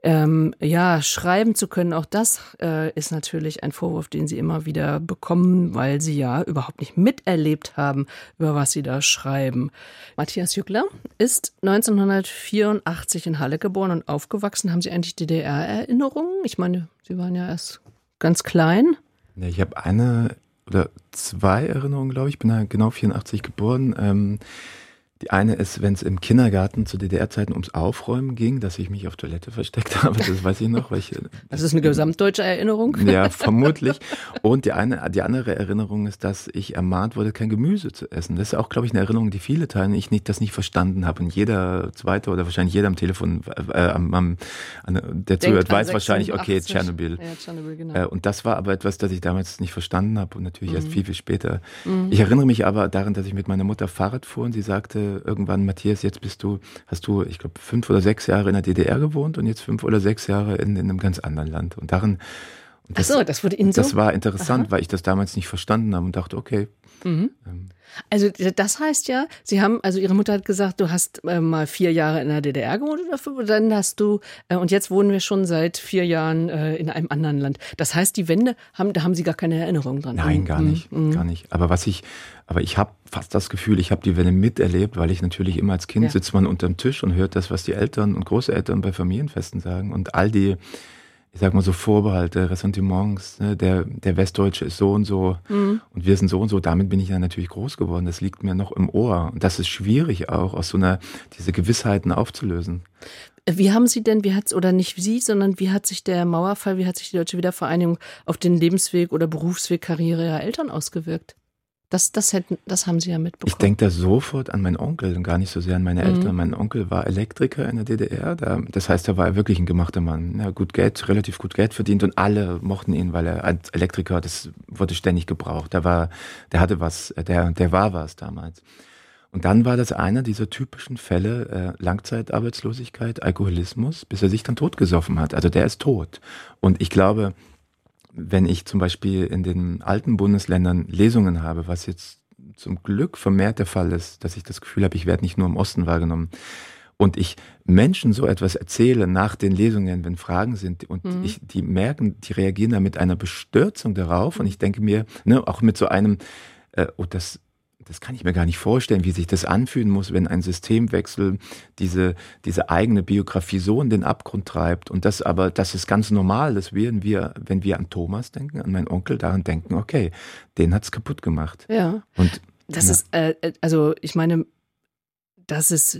ähm, ja, schreiben zu können, auch das äh, ist natürlich ein Vorwurf, den sie immer wieder bekommen, weil sie ja überhaupt nicht miterlebt haben, über was sie da schreiben. Matthias Jügler ist neunzehnhundertvierundachtzig in Halle geboren und aufgewachsen. Haben Sie eigentlich D D R-Erinnerungen? Ich meine, Sie waren ja erst ganz klein. Ja, ich habe eine oder zwei Erinnerungen, glaube ich. Ich bin ja genau vierundachtzig geboren. Ähm, Die eine ist, wenn es im Kindergarten zu D D R-Zeiten ums Aufräumen ging, dass ich mich auf Toilette versteckt habe, das weiß ich noch. Weil ich, das ist eine gesamtdeutsche Erinnerung? Ja, vermutlich. Und die eine, die andere Erinnerung ist, dass ich ermahnt wurde, kein Gemüse zu essen. Das ist auch, glaube ich, eine Erinnerung, die viele teilen, ich nicht, das nicht verstanden habe. Und jeder Zweite oder wahrscheinlich jeder am Telefon, äh, am, am, der zuhört, weiß wahrscheinlich, okay, Tschernobyl. Ja, Tschernobyl, genau. Äh, und das war aber etwas, das ich damals nicht verstanden habe und natürlich Mhm. erst viel, viel später. Mhm. Ich erinnere mich aber daran, dass ich mit meiner Mutter Fahrrad fuhr und sie sagte irgendwann, Matthias, jetzt bist du, hast du, ich glaube, fünf oder sechs Jahre in der D D R gewohnt und jetzt fünf oder sechs Jahre in, in einem ganz anderen Land. Und darin, und das, Ach so, das wurde Ihnen so? Das war interessant, Aha. weil ich das damals nicht verstanden habe und dachte, okay. Mhm. Ähm, Also das heißt ja, Sie haben, also Ihre Mutter hat gesagt, du hast äh, mal vier Jahre in der D D R gewohnt oder fünf, und dann hast du, äh, und jetzt wohnen wir schon seit vier Jahren äh, in einem anderen Land. Das heißt, die Wende, haben, da haben Sie gar keine Erinnerung dran. Nein, gar nicht, Mhm. gar nicht. Aber was ich, aber ich habe fast das Gefühl, ich habe die Wende miterlebt, weil ich natürlich immer als Kind Ja. sitzt man unterm Tisch und hört das, was die Eltern und Großeltern bei Familienfesten sagen und all die, ich sag mal so Vorbehalte, Ressentiments, ne, der, der Westdeutsche ist so und so Mhm. und wir sind so und so, damit bin ich ja natürlich groß geworden, das liegt mir noch im Ohr und das ist schwierig auch, aus so einer, diese Gewissheiten aufzulösen. Wie haben Sie denn, wie hat's, oder nicht Sie, sondern wie hat sich der Mauerfall, wie hat sich die Deutsche Wiedervereinigung auf den Lebensweg oder Berufsweg, Karriere Ihrer Eltern ausgewirkt? Das, das, hätten, das haben Sie ja mitbekommen. Ich denke da sofort an meinen Onkel und gar nicht so sehr an meine Mhm. Eltern. Mein Onkel war Elektriker in der D D R. Da, das heißt, er war wirklich ein gemachter Mann. Ja, gut Geld, relativ gut Geld verdient und alle mochten ihn, weil er als Elektriker, das wurde ständig gebraucht. Der war, der hatte was, der, der war was damals. Und dann war das einer dieser typischen Fälle, äh, Langzeitarbeitslosigkeit, Alkoholismus, bis er sich dann totgesoffen hat. Also der ist tot. Und ich glaube, wenn ich zum Beispiel in den alten Bundesländern Lesungen habe, was jetzt zum Glück vermehrt der Fall ist, dass ich das Gefühl habe, ich werde nicht nur im Osten wahrgenommen, und ich Menschen so etwas erzähle nach den Lesungen, wenn Fragen sind und Mhm. ich, die merken, die reagieren da mit einer Bestürzung darauf und ich denke mir, ne, auch mit so einem, äh, oh, das Das kann ich mir gar nicht vorstellen, wie sich das anfühlen muss, wenn ein Systemwechsel diese, diese eigene Biografie so in den Abgrund treibt. Und das aber, das ist ganz normal, dass wir, wir, wenn wir an Thomas denken, an meinen Onkel, daran denken, okay, den hat's kaputt gemacht. Ja. Und Das ja. ist, äh, also ich meine, dass es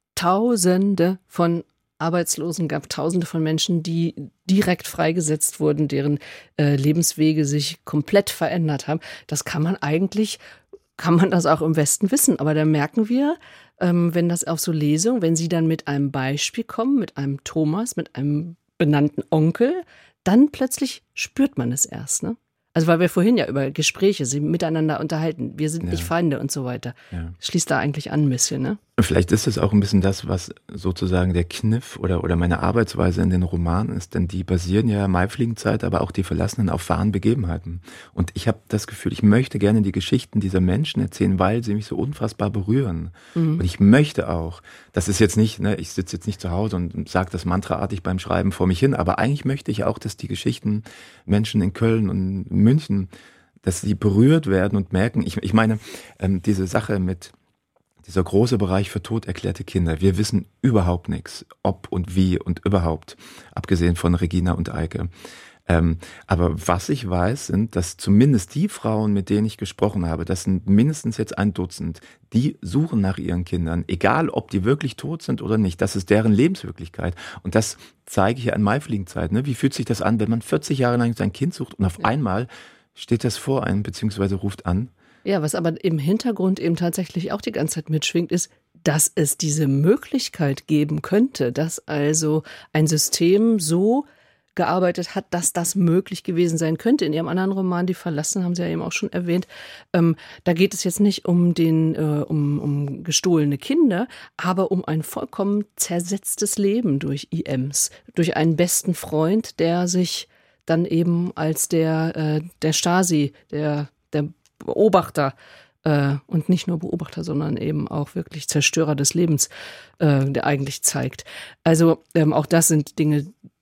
Tausende von Arbeitslosen gab, Tausende von Menschen, die direkt freigesetzt wurden, deren äh, Lebenswege sich komplett verändert haben. Das kann man eigentlich, kann man das auch im Westen wissen. Aber da merken wir, ähm, wenn das auf so Lesungen, wenn Sie dann mit einem Beispiel kommen, mit einem Thomas, mit einem benannten Onkel, dann plötzlich spürt man es erst, ne? Also weil wir vorhin ja über Gespräche, sie miteinander unterhalten, wir sind Ja. nicht Feinde und so weiter. Ja. Schließt da eigentlich an ein bisschen, ne? Vielleicht ist es auch ein bisschen das, was sozusagen der Kniff oder, oder meine Arbeitsweise in den Romanen ist, denn die basieren ja Maifliegenzeit, aber auch die Verlassenen auf wahren Begebenheiten. Und ich habe das Gefühl, ich möchte gerne die Geschichten dieser Menschen erzählen, weil sie mich so unfassbar berühren. Mhm. Und ich möchte auch, das ist jetzt nicht, ne, ich sitze jetzt nicht zu Hause und sage das mantraartig beim Schreiben vor mich hin, aber eigentlich möchte ich auch, dass die Geschichten Menschen in Köln und München, dass sie berührt werden und merken, ich, ich meine, ähm, diese Sache mit dieser große Bereich für tot erklärte Kinder. Wir wissen überhaupt nichts, ob und wie und überhaupt, abgesehen von Regina und Eike. Ähm, aber was ich weiß, sind, dass zumindest die Frauen, mit denen ich gesprochen habe, das sind mindestens jetzt ein Dutzend, die suchen nach ihren Kindern, egal ob die wirklich tot sind oder nicht. Das ist deren Lebenswirklichkeit. Und das zeige ich ja in Maifliegenzeit. Ne? Wie fühlt sich das an, wenn man vierzig Jahre lang sein Kind sucht und auf einmal steht das vor einem, beziehungsweise ruft an? Ja, was aber im Hintergrund eben tatsächlich auch die ganze Zeit mitschwingt, ist, dass es diese Möglichkeit geben könnte, dass also ein System so gearbeitet hat, dass das möglich gewesen sein könnte. In Ihrem anderen Roman, Die Verlassenen, haben Sie ja eben auch schon erwähnt, ähm, da geht es jetzt nicht um, den, äh, um, um gestohlene Kinder, aber um ein vollkommen zersetztes Leben durch I Ms, durch einen besten Freund, der sich dann eben als der, äh, der Stasi, der, der Beobachter äh, und nicht nur Beobachter, sondern eben auch wirklich Zerstörer des Lebens, äh, der eigentlich zeigt. Also ähm, auch das sind Dinge,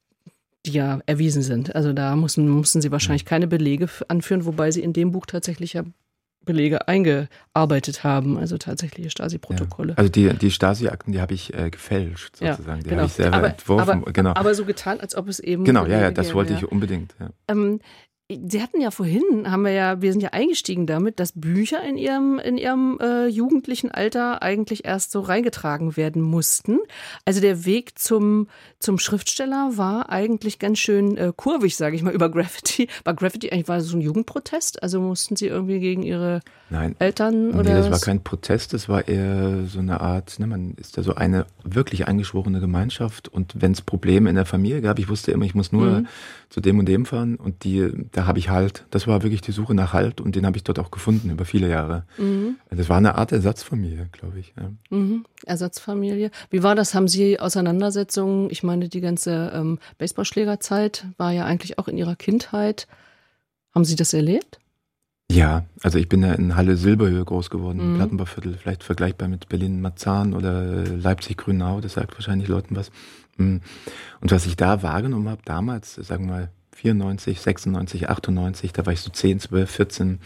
die ja erwiesen sind. Also da mussten, mussten sie wahrscheinlich keine Belege anführen, wobei sie in dem Buch tatsächlich ja Belege eingearbeitet haben, also tatsächliche Stasi-Protokolle. Ja. Also die, die Stasi-Akten, die habe ich äh, gefälscht, sozusagen. Ja, die genau. habe ich selber aber, entworfen. Aber, genau. aber so getan, als ob es eben... Genau, ja, ja, das gäbe, wollte ja. ich unbedingt. Ja. Ähm, Sie hatten ja vorhin, haben wir ja, wir sind ja eingestiegen damit, dass Bücher in ihrem, in ihrem äh, jugendlichen Alter eigentlich erst so reingetragen werden mussten. Also der Weg zum, zum Schriftsteller war eigentlich ganz schön äh, kurvig, sage ich mal, über Graffiti. War Graffiti eigentlich war so ein Jugendprotest? Also mussten Sie irgendwie gegen Ihre Nein. Eltern oder? Nee, das was? war kein Protest, das war eher so eine Art, ne, man ist da so eine wirklich eingeschworene Gemeinschaft und wenn es Probleme in der Familie gab, ich wusste immer, ich muss nur mhm. zu dem und dem fahren und die, da habe ich Halt. Das war wirklich die Suche nach Halt und den habe ich dort auch gefunden über viele Jahre. Mhm. Das war eine Art Ersatzfamilie, glaube ich. Ja. Mhm. Ersatzfamilie. Wie war das? Haben Sie Auseinandersetzungen? Ich meine, die ganze ähm, Baseballschlägerzeit war ja eigentlich auch in Ihrer Kindheit. Haben Sie das erlebt? Ja, also ich bin ja in Halle Silberhöhe groß geworden, im mhm. Plattenbauviertel, vielleicht vergleichbar mit Berlin-Marzahn oder Leipzig-Grünau, das sagt wahrscheinlich Leuten was. Und was ich da wahrgenommen habe damals, sagen wir mal vierundneunzig, sechsundneunzig, achtundneunzig, da war ich so zehn, zwölf, vierzehn,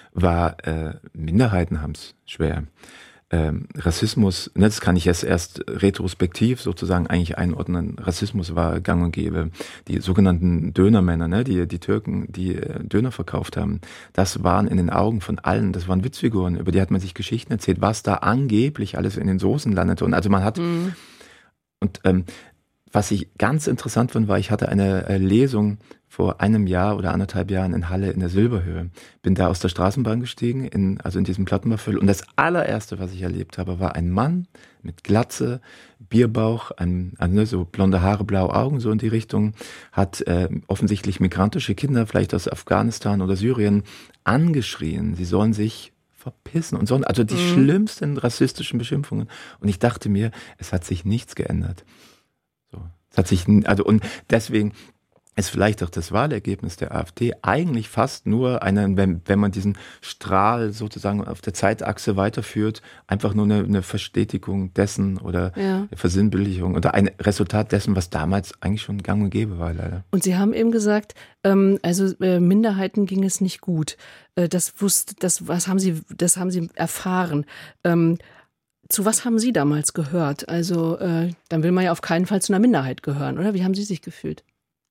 war äh, Minderheiten haben es schwer. Ähm, Rassismus, ne, das kann ich jetzt erst retrospektiv sozusagen eigentlich einordnen. Rassismus war gang und gäbe. Die sogenannten Dönermänner, ne, die, die Türken, die äh, Döner verkauft haben, das waren in den Augen von allen, das waren Witzfiguren, über die hat man sich Geschichten erzählt, was da angeblich alles in den Soßen landete. Und also man hat, mhm. und ähm, was ich ganz interessant fand, war, ich hatte eine äh, Lesung vor einem Jahr oder anderthalb Jahren in Halle in der Silberhöhe. Bin da aus der Straßenbahn gestiegen, in, also in diesem Plattenbauviertel. Und das allererste, was ich erlebt habe, war ein Mann mit Glatze, Bierbauch, ein, also so blonde Haare, blaue Augen, so in die Richtung, hat äh, offensichtlich migrantische Kinder, vielleicht aus Afghanistan oder Syrien, angeschrien. Sie sollen sich verpissen und so. Also die mhm. schlimmsten rassistischen Beschimpfungen. Und ich dachte mir, es hat sich nichts geändert. So. Es hat sich, also, und deswegen ist vielleicht auch das Wahlergebnis der AfD eigentlich fast nur eine, wenn, wenn man diesen Strahl sozusagen auf der Zeitachse weiterführt, einfach nur eine, eine Verstetigung dessen oder ja. eine Versinnbildlichung oder ein Resultat dessen, was damals eigentlich schon gang und gäbe war, leider. Und Sie haben eben gesagt, ähm, also äh, Minderheiten ging es nicht gut. Äh, das wusste, das, was haben Sie, das haben Sie erfahren. Ähm, Zu was haben Sie damals gehört? Also äh, dann will man ja auf keinen Fall zu einer Minderheit gehören, oder? Wie haben Sie sich gefühlt?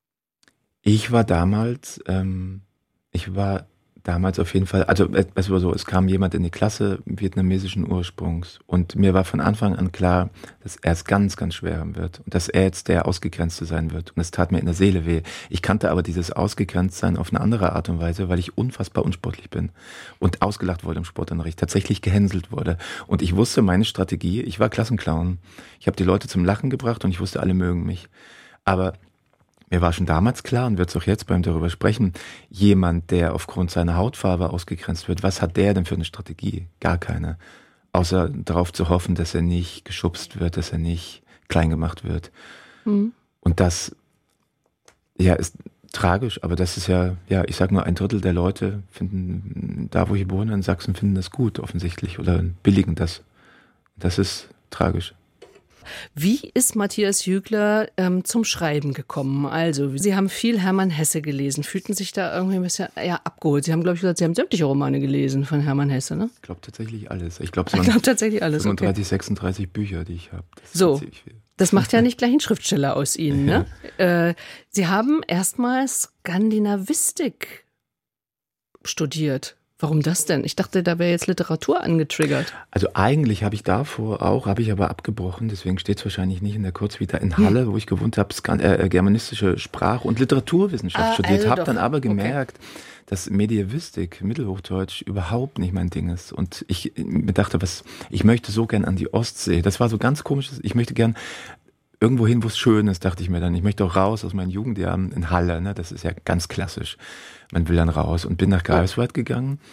Ich war damals, ähm, ich war damals auf jeden Fall, also es war so, es kam jemand in die Klasse vietnamesischen Ursprungs und mir war von Anfang an klar, dass er es ganz, ganz schwer haben wird und dass er jetzt der Ausgegrenzte sein wird. Und es tat mir in der Seele weh. Ich kannte aber dieses Ausgegrenztsein auf eine andere Art und Weise, weil ich unfassbar unsportlich bin und ausgelacht wurde im Sportunterricht, tatsächlich gehänselt wurde. Und ich wusste meine Strategie, ich war Klassenclown. Ich habe die Leute zum Lachen gebracht und ich wusste, alle mögen mich. Aber mir war schon damals klar und wird es auch jetzt beim darüber sprechen, jemand, der aufgrund seiner Hautfarbe ausgegrenzt wird, was hat der denn für eine Strategie? Gar keine. Außer darauf zu hoffen, dass er nicht geschubst wird, dass er nicht klein gemacht wird. Mhm. Und das, ja, ist tragisch, aber das ist ja, ja, ich sag nur, ein Drittel der Leute finden, da wo ich wohne in Sachsen, finden das gut offensichtlich oder billigen das. Das ist tragisch. Wie ist Matthias Jügler ähm, zum Schreiben gekommen? Also, Sie haben viel Hermann Hesse gelesen, fühlten sich da irgendwie ein bisschen ja, abgeholt. Sie haben, glaube ich, gesagt, Sie haben sämtliche Romane gelesen von Hermann Hesse, ne? Ich glaube tatsächlich alles. Ich glaube, es waren glaub, tatsächlich alles. fünfunddreißig, okay. sechsunddreißig Bücher, die ich habe. So, das macht ja nicht gleich einen Schriftsteller aus Ihnen, ne? Ja. Äh, Sie haben erstmals Skandinavistik studiert. Warum das denn? Ich dachte, da wäre jetzt Literatur angetriggert. Also eigentlich habe ich davor auch, habe ich aber abgebrochen, deswegen steht es wahrscheinlich nicht in der Kurzvita, in Halle, hm. wo ich gewohnt habe, äh, germanistische Sprach- und Literaturwissenschaft ah, studiert, also habe dann aber gemerkt, okay. dass Medievistik, Mittelhochdeutsch, überhaupt nicht mein Ding ist. Und ich mir dachte, was, ich möchte so gern an die Ostsee. Das war so ganz komisch, ich möchte gern irgendwo hin, wo es schön ist, dachte ich mir dann. Ich möchte auch raus aus meinen Jugendjahren in Halle, ne? Das ist ja ganz klassisch. Man will dann raus und bin nach Greifswald gegangen,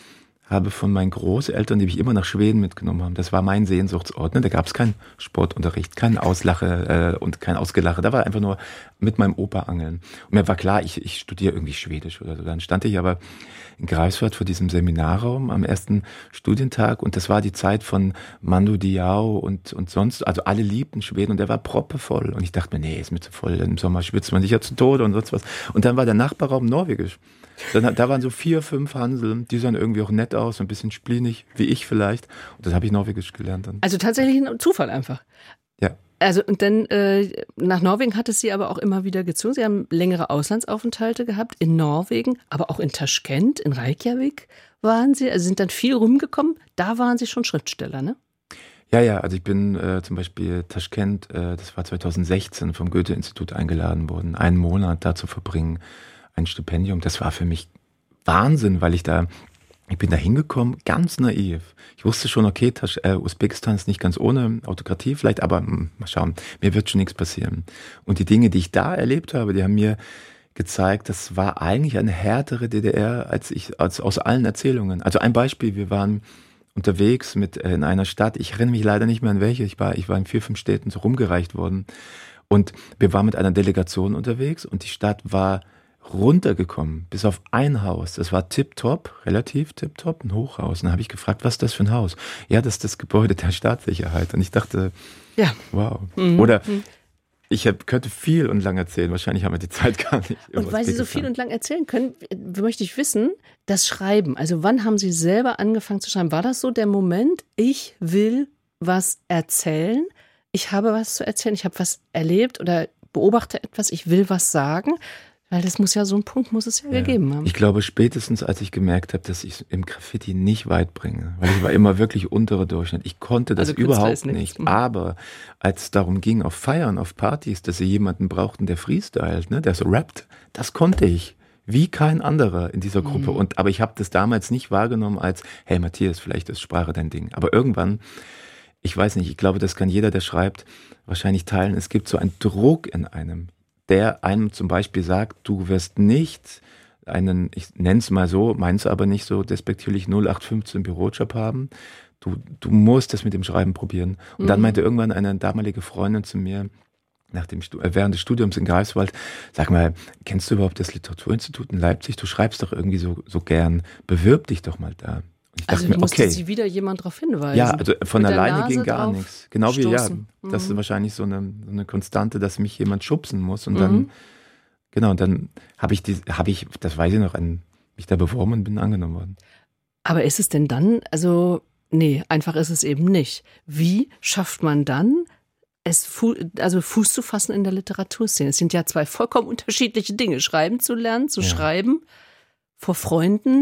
habe von meinen Großeltern, die mich immer nach Schweden mitgenommen haben, das war mein Sehnsuchtsort. Ne? Da gab es keinen Sportunterricht, keinen Auslache äh, und kein Ausgelache. Da war einfach nur mit meinem Opa angeln. Und mir war klar, ich, ich studiere irgendwie Schwedisch oder so. Dann stand ich aber in Greifswald vor diesem Seminarraum am ersten Studientag und das war die Zeit von Mando Diao und, und sonst, also alle liebten Schweden und der war proppevoll. Und ich dachte mir, nee, ist mir zu voll, im Sommer schwitzt man sich ja zu Tode und sonst was. Und dann war der Nachbarraum norwegisch. Dann, da waren so vier, fünf Hansel, die sahen irgendwie auch nett aus, ein bisschen splinig, wie ich vielleicht. Und das habe ich Norwegisch gelernt dann. Also tatsächlich ein Zufall einfach. Ja. Also und dann äh, nach Norwegen hat es Sie aber auch immer wieder gezogen. Sie haben längere Auslandsaufenthalte gehabt in Norwegen, aber auch in Taschkent, in Reykjavik waren Sie. Also sind dann viel rumgekommen. Da waren Sie schon Schriftsteller, ne? Ja, ja, also ich bin äh, zum Beispiel Taschkent, äh, das war zweitausendsechzehn, vom Goethe-Institut eingeladen worden, einen Monat da zu verbringen. Ein Stipendium, das war für mich Wahnsinn, weil ich da, ich bin da hingekommen, ganz naiv. Ich wusste schon, okay, Tasch, äh, Usbekistan ist nicht ganz ohne Autokratie vielleicht, aber mh, mal schauen, mir wird schon nichts passieren. Und die Dinge, die ich da erlebt habe, die haben mir gezeigt, das war eigentlich eine härtere D D R, als ich, als aus allen Erzählungen. Also ein Beispiel, wir waren unterwegs mit äh, in einer Stadt, ich erinnere mich leider nicht mehr an welche, ich war, ich war in vier, fünf Städten so rumgereicht worden und wir waren mit einer Delegation unterwegs und die Stadt war runtergekommen, bis auf ein Haus. Das war tipptopp, relativ tipptopp, ein Hochhaus. Und dann habe ich gefragt, was ist das für ein Haus? Ja, das ist das Gebäude der Staatssicherheit. Und ich dachte, ja, wow. Mhm. Oder ich hab, könnte viel und lang erzählen. Wahrscheinlich haben wir die Zeit gar nicht. Und weil Sie so viel und lang erzählen können, möchte ich wissen, das Schreiben. Also wann haben Sie selber angefangen zu schreiben? War das so der Moment, ich will was erzählen? Ich habe was zu erzählen, ich habe was erlebt oder beobachte etwas, ich will was sagen? Weil das muss ja, so einen Punkt muss es ja, ja gegeben haben. Ich glaube, spätestens als ich gemerkt habe, dass ich es im Graffiti nicht weit bringe, weil ich war immer wirklich unterer Durchschnitt. Ich konnte das also überhaupt nicht. Aber als es darum ging, auf Feiern, auf Partys, dass sie jemanden brauchten, der freestylt, ne, der so rappt, das konnte ich. Wie kein anderer in dieser Gruppe. Mhm. Und, aber ich habe das damals nicht wahrgenommen als, hey Matthias, vielleicht ist Sprache dein Ding. Aber irgendwann, ich weiß nicht, ich glaube, das kann jeder, der schreibt, wahrscheinlich teilen. Es gibt so einen Druck in einem, der einem zum Beispiel sagt, du wirst nicht einen, ich nenne es mal so, mein's aber nicht so despektierlich, null acht fünfzehn Bürojob haben. Du, du musst das mit dem Schreiben probieren. Und mhm. dann meinte irgendwann eine damalige Freundin zu mir, nach dem, während des Studiums in Greifswald, sag mal, kennst du überhaupt das Literaturinstitut in Leipzig? Du schreibst doch irgendwie so, so gern, bewirb dich doch mal da. Ich also dachte mir, musste okay. Sie wieder jemand darauf hinweisen? Ja, also von Mit alleine ging gar nichts. Genau wie, ja, stoßen. das Mhm. ist wahrscheinlich so eine, so eine Konstante, dass mich jemand schubsen muss und Mhm. dann, genau, und dann habe ich, die, habe ich, das weiß ich noch, an, mich da beworben und bin angenommen worden. Aber ist es denn dann, also, nee, einfach ist es eben nicht. Wie schafft man dann, es fu- also Fuß zu fassen in der Literaturszene? Es sind ja zwei vollkommen unterschiedliche Dinge. Schreiben zu lernen, zu Ja. schreiben, vor Freunden,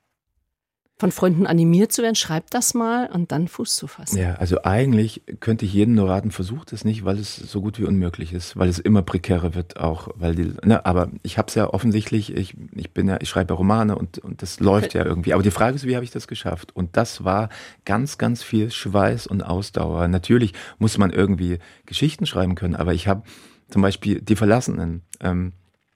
von Freunden animiert zu werden, schreibt das mal und dann Fuß zu fassen. Ja, also eigentlich könnte ich jeden nur raten, versucht es nicht, weil es so gut wie unmöglich ist, weil es immer prekärer wird auch, weil die, ne, aber ich habe es ja offensichtlich, ich, ich bin ja, ich schreibe Romane und, und das läuft ja irgendwie, aber die Frage ist, wie habe ich das geschafft? Und das war ganz, ganz viel Schweiß und Ausdauer. Natürlich muss man irgendwie Geschichten schreiben können, aber ich habe zum Beispiel Die Verlassenen, ähm,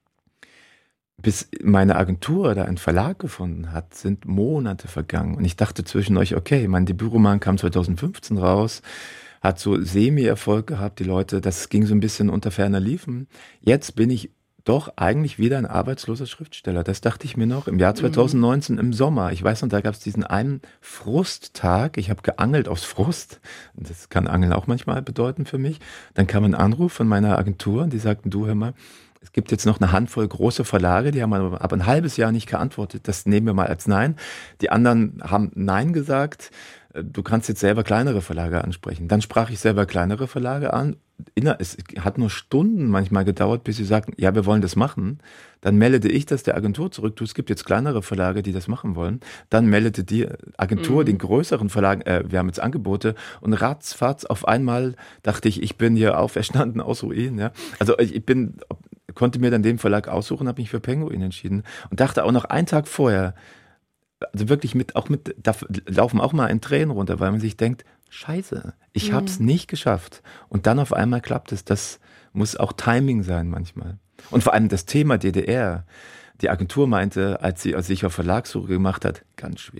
bis meine Agentur da einen Verlag gefunden hat, sind Monate vergangen. Und ich dachte zwischen euch, okay, mein Debütroman kam zweitausendfünfzehn raus, hat so Semi-Erfolg gehabt, die Leute, das ging so ein bisschen unter ferner Liefen. Jetzt bin ich doch eigentlich wieder ein arbeitsloser Schriftsteller. Das dachte ich mir noch im Jahr zweitausendneunzehn im Sommer. Ich weiß noch, da gab es diesen einen Frusttag. Ich habe geangelt aus Frust. Das kann Angeln auch manchmal bedeuten für mich. Dann kam ein Anruf von meiner Agentur und die sagten, du, hör mal, es gibt jetzt noch eine Handvoll große Verlage, die haben aber, aber ein halbes Jahr nicht geantwortet. Das nehmen wir mal als Nein. Die anderen haben Nein gesagt. Du kannst jetzt selber kleinere Verlage ansprechen. Dann sprach ich selber kleinere Verlage an. Es hat nur Stunden manchmal gedauert, bis sie sagten, ja, wir wollen das machen. Dann meldete ich das der Agentur zurück. Du, es gibt jetzt kleinere Verlage, die das machen wollen. Dann meldete die Agentur mhm. den größeren Verlagen, äh, wir haben jetzt Angebote. Und ratzfatz auf einmal dachte ich, ich bin hier auferstanden aus Ruinen. Ja. Also ich bin, konnte mir dann den Verlag aussuchen, habe mich für Penguin entschieden. Und dachte auch noch einen Tag vorher, also wirklich mit, auch mit, da laufen auch mal in Tränen runter, weil man sich denkt, Scheiße, ich habe es nicht geschafft. Und dann auf einmal klappt es. Das muss auch Timing sein manchmal. Und vor allem das Thema D D R. Die Agentur meinte, als sie sich auf Verlagssuche gemacht hat, ganz schwierig.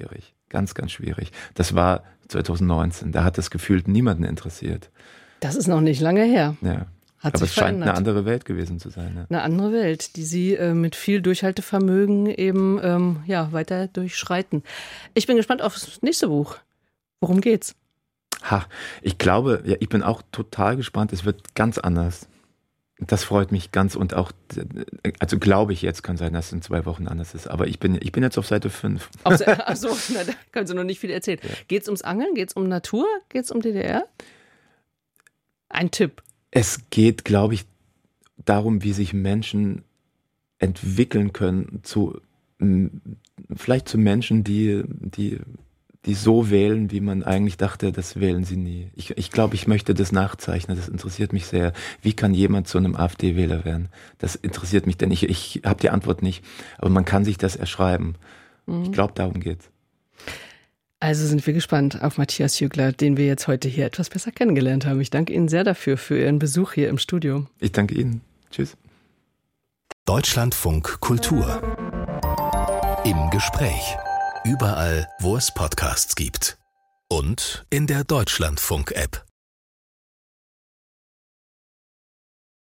Ganz, ganz schwierig. Das war zwanzig neunzehn, da hat das gefühlt niemanden interessiert. Das ist noch nicht lange her. Ja. Hat Aber sich es scheint verändert. eine andere Welt gewesen zu sein. Ja. Eine andere Welt, die Sie äh, mit viel Durchhaltevermögen eben ähm, ja, weiter durchschreiten. Ich bin gespannt aufs nächste Buch. Worum geht's? Ha, ich glaube, ja, ich bin auch total gespannt. Es wird ganz anders. Das freut mich ganz und auch, also glaube ich jetzt, kann sein, dass es in zwei Wochen anders ist. Aber ich bin, ich bin jetzt auf Seite fünf. Achso, na, da können Sie noch nicht viel erzählen. Ja. Geht's ums Angeln? Geht's um Natur? Geht's um D D R? Ein Tipp. Es geht, glaube ich, darum, wie sich Menschen entwickeln können zu, vielleicht zu Menschen, die, die, die so wählen, wie man eigentlich dachte, das wählen sie nie. Ich, ich glaube, ich möchte das nachzeichnen. Das interessiert mich sehr. Wie kann jemand zu einem AfD-Wähler werden? Das interessiert mich, denn ich, ich habe die Antwort nicht. Aber man kann sich das erschreiben. Mhm. Ich glaube, darum geht's. Also sind wir gespannt auf Matthias Jügler, den wir jetzt heute hier etwas besser kennengelernt haben. Ich danke Ihnen sehr dafür, für Ihren Besuch hier im Studio. Ich danke Ihnen. Tschüss. Deutschlandfunk Kultur. Im Gespräch. Überall, wo es Podcasts gibt. Und in der Deutschlandfunk-App.